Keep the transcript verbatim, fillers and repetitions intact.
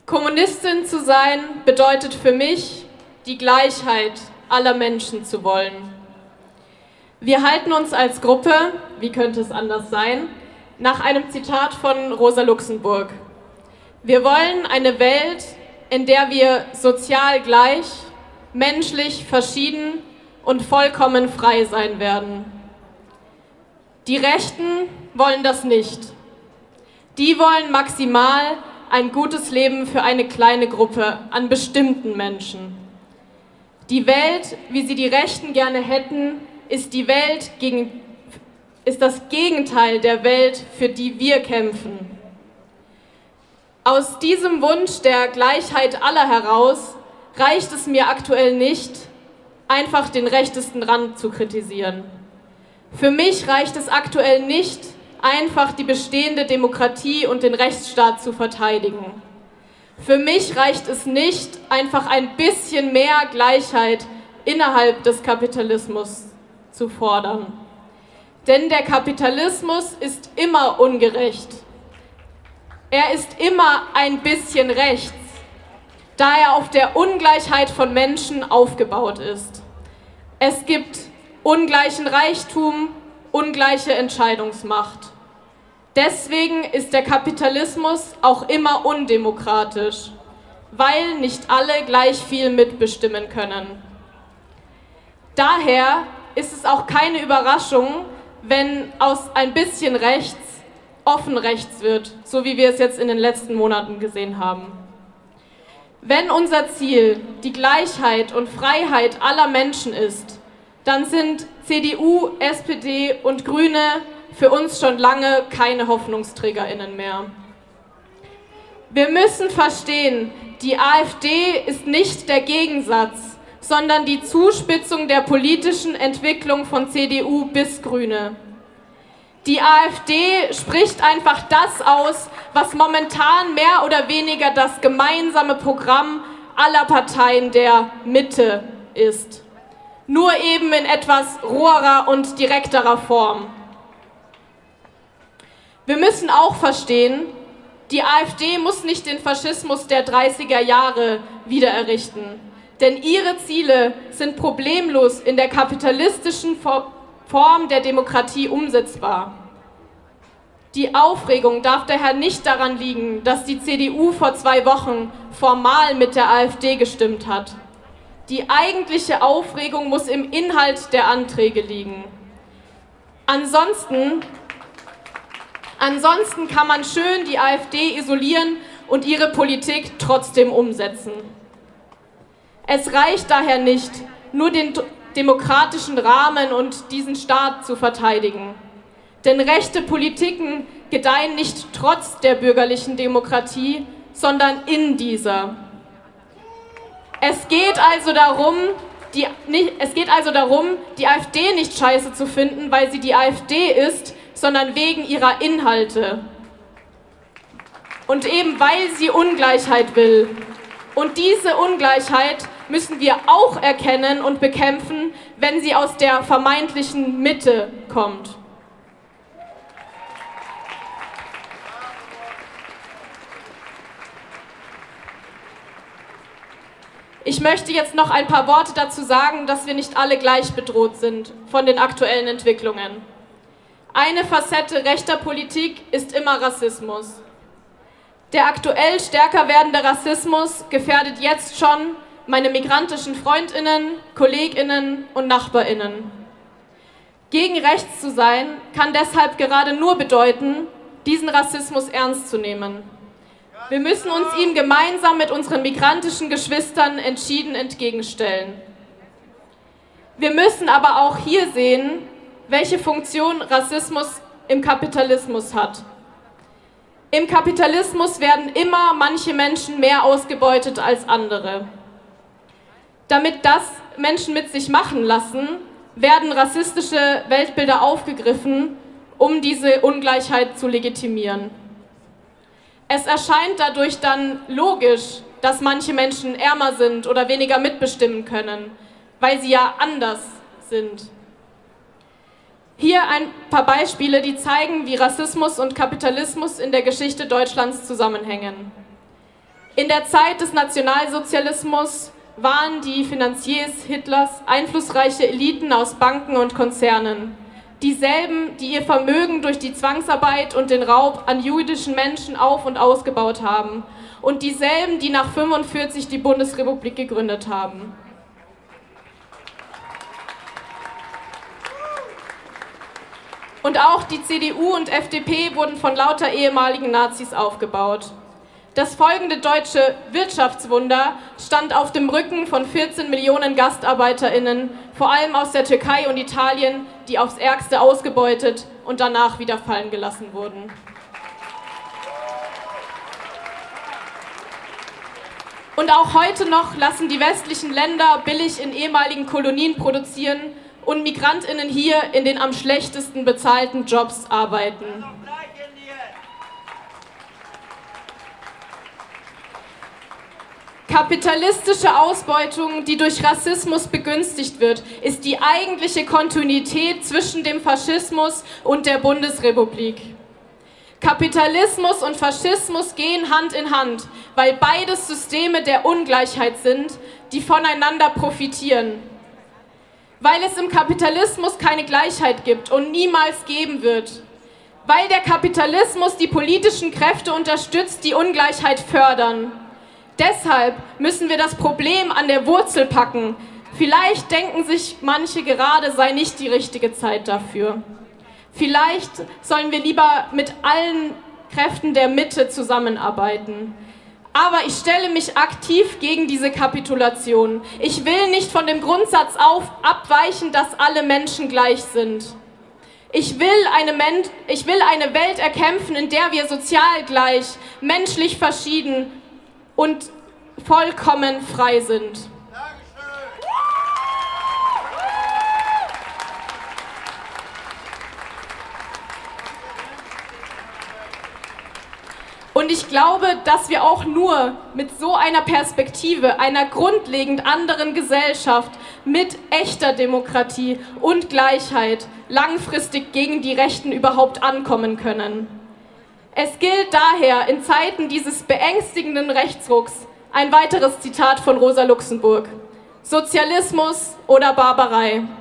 Kommunistin zu sein bedeutet für mich, die Gleichheit aller Menschen zu wollen. Wir halten uns als Gruppe, wie könnte es anders sein, nach einem Zitat von Rosa Luxemburg. Wir wollen eine Welt, in der wir sozial gleich, menschlich verschieden und vollkommen frei sein werden. Die Rechten wollen das nicht. Die wollen maximal ein gutes Leben für eine kleine Gruppe an bestimmten Menschen. Die Welt, wie sie die Rechten gerne hätten, ist die Welt gegen, ist das Gegenteil der Welt, für die wir kämpfen. Aus diesem Wunsch der Gleichheit aller heraus reicht es mir aktuell nicht, einfach den rechtesten Rand zu kritisieren. Für mich reicht es aktuell nicht, einfach die bestehende Demokratie und den Rechtsstaat zu verteidigen. Für mich reicht es nicht, einfach ein bisschen mehr Gleichheit innerhalb des Kapitalismus zu fordern. Denn der Kapitalismus ist immer ungerecht. Er ist immer ein bisschen rechts, da er auf der Ungleichheit von Menschen aufgebaut ist. Es gibt ungleichen Reichtum, ungleiche Entscheidungsmacht. Deswegen ist der Kapitalismus auch immer undemokratisch, weil nicht alle gleich viel mitbestimmen können. Daher ist es auch keine Überraschung, wenn aus ein bisschen rechts offen rechts wird, so wie wir es jetzt in den letzten Monaten gesehen haben. Wenn unser Ziel die Gleichheit und Freiheit aller Menschen ist, dann sind C D U, S P D und Grüne für uns schon lange keine HoffnungsträgerInnen mehr. Wir müssen verstehen, die AfD ist nicht der Gegensatz, sondern die Zuspitzung der politischen Entwicklung von C D U bis Grüne. Die AfD spricht einfach das aus, was momentan mehr oder weniger das gemeinsame Programm aller Parteien der Mitte ist. Nur eben in etwas roherer und direkterer Form. Wir müssen auch verstehen, die AfD muss nicht den Faschismus der dreißiger Jahre wiedererrichten. Denn ihre Ziele sind problemlos in der kapitalistischen Form der Demokratie umsetzbar. Die Aufregung darf daher nicht daran liegen, dass die C D U vor zwei Wochen formal mit der AfD gestimmt hat. Die eigentliche Aufregung muss im Inhalt der Anträge liegen. Ansonsten, ansonsten kann man schön die AfD isolieren und ihre Politik trotzdem umsetzen. Es reicht daher nicht, nur den demokratischen Rahmen und diesen Staat zu verteidigen. Denn rechte Politiken gedeihen nicht trotz der bürgerlichen Demokratie, sondern in dieser. Es geht also darum, die, nicht, es geht also darum, die AfD nicht scheiße zu finden, weil sie die AfD ist, sondern wegen ihrer Inhalte. Und eben weil sie Ungleichheit will. Und diese Ungleichheit müssen wir auch erkennen und bekämpfen, wenn sie aus der vermeintlichen Mitte kommt. Ich möchte jetzt noch ein paar Worte dazu sagen, dass wir nicht alle gleich bedroht sind von den aktuellen Entwicklungen. Eine Facette rechter Politik ist immer Rassismus. Der aktuell stärker werdende Rassismus gefährdet jetzt schon meine migrantischen FreundInnen, KollegInnen und NachbarInnen. Gegen rechts zu sein, kann deshalb gerade nur bedeuten, diesen Rassismus ernst zu nehmen. Wir müssen uns ihm gemeinsam mit unseren migrantischen Geschwistern entschieden entgegenstellen. Wir müssen aber auch hier sehen, welche Funktion Rassismus im Kapitalismus hat. Im Kapitalismus werden immer manche Menschen mehr ausgebeutet als andere. Damit das Menschen mit sich machen lassen, werden rassistische Weltbilder aufgegriffen, um diese Ungleichheit zu legitimieren. Es erscheint dadurch dann logisch, dass manche Menschen ärmer sind oder weniger mitbestimmen können, weil sie ja anders sind. Hier ein paar Beispiele, die zeigen, wie Rassismus und Kapitalismus in der Geschichte Deutschlands zusammenhängen. In der Zeit des Nationalsozialismus waren die Finanziers Hitlers einflussreiche Eliten aus Banken und Konzernen. Dieselben, die ihr Vermögen durch die Zwangsarbeit und den Raub an jüdischen Menschen auf- und ausgebaut haben. Und dieselben, die nach neunzehnhundertfünfundvierzig die Bundesrepublik gegründet haben. Und auch die C D U und F D P wurden von lauter ehemaligen Nazis aufgebaut. Das folgende deutsche Wirtschaftswunder stand auf dem Rücken von vierzehn Millionen GastarbeiterInnen, vor allem aus der Türkei und Italien, die aufs Ärgste ausgebeutet und danach wieder fallen gelassen wurden. Und auch heute noch lassen die westlichen Länder billig in ehemaligen Kolonien produzieren und MigrantInnen hier in den am schlechtesten bezahlten Jobs arbeiten. Kapitalistische Ausbeutung, die durch Rassismus begünstigt wird, ist die eigentliche Kontinuität zwischen dem Faschismus und der Bundesrepublik. Kapitalismus und Faschismus gehen Hand in Hand, weil beides Systeme der Ungleichheit sind, die voneinander profitieren. Weil es im Kapitalismus keine Gleichheit gibt und niemals geben wird. Weil der Kapitalismus die politischen Kräfte unterstützt, die Ungleichheit fördern. Deshalb müssen wir das Problem an der Wurzel packen. Vielleicht denken sich manche gerade, sei nicht die richtige Zeit dafür. Vielleicht sollen wir lieber mit allen Kräften der Mitte zusammenarbeiten. Aber ich stelle mich aktiv gegen diese Kapitulation. Ich will nicht von dem Grundsatz auf abweichen, dass alle Menschen gleich sind. Ich will eine, Men- ich will eine Welt erkämpfen, in der wir sozial gleich, menschlich verschieden und vollkommen frei sind. Und ich glaube, dass wir auch nur mit so einer Perspektive, einer grundlegend anderen Gesellschaft, mit echter Demokratie und Gleichheit langfristig gegen die Rechten überhaupt ankommen können. Es gilt daher in Zeiten dieses beängstigenden Rechtsrucks ein weiteres Zitat von Rosa Luxemburg: Sozialismus oder Barbarei.